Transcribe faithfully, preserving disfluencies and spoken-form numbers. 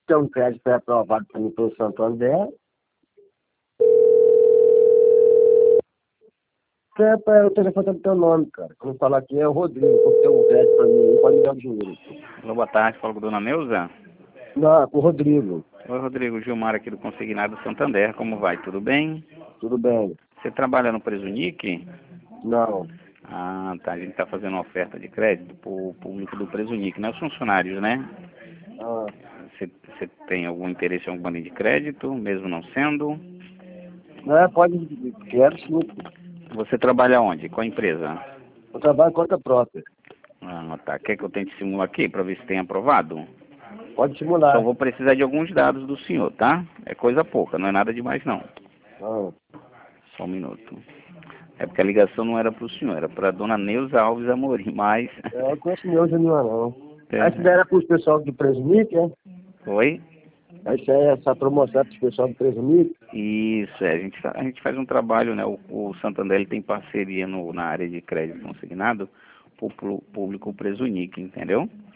ter um crédito pré-aprovado para mim pelo Santander. É, para o telefone tá no teu nome, cara. Quando falar aqui é o Rodrigo, porque tem um crédito para mim aí, pode me dar o dinheiro. Alô, boa tarde, falo com a dona Neuza. Não, com o Rodrigo. Oi, Rodrigo, Gilmar aqui do Consignado Santander, como vai? Tudo bem? Tudo bem? Você trabalha no Presunic? Não. Ah, tá, a gente está fazendo uma oferta de crédito para o público do Presunic, né? Os funcionários, né? Ah, Você, você tem algum interesse em alguma linha de crédito, mesmo não sendo? não é, pode, quero sim. Você trabalha onde? Qual empresa? Eu trabalho com conta própria. Ah, tá. Quer que eu tente simular aqui para ver se tem aprovado? Pode Só simular. vou precisar de alguns dados do senhor, tá? É coisa pouca, não é nada demais não. Ah, Só um minuto. É porque a ligação não era para o senhor, era para a dona Neuza Alves Amorim, mas... é, eu conheço meu Júnior, não. É. Aí se der para os pessoal do Presunic, é? Oi? Aí se é essa promoção para os pessoal do Presunic. Isso, é, a gente, fa- a gente faz um trabalho, né? O, o Santander ele tem parceria no, na área de crédito consignado para o público Presunic, entendeu?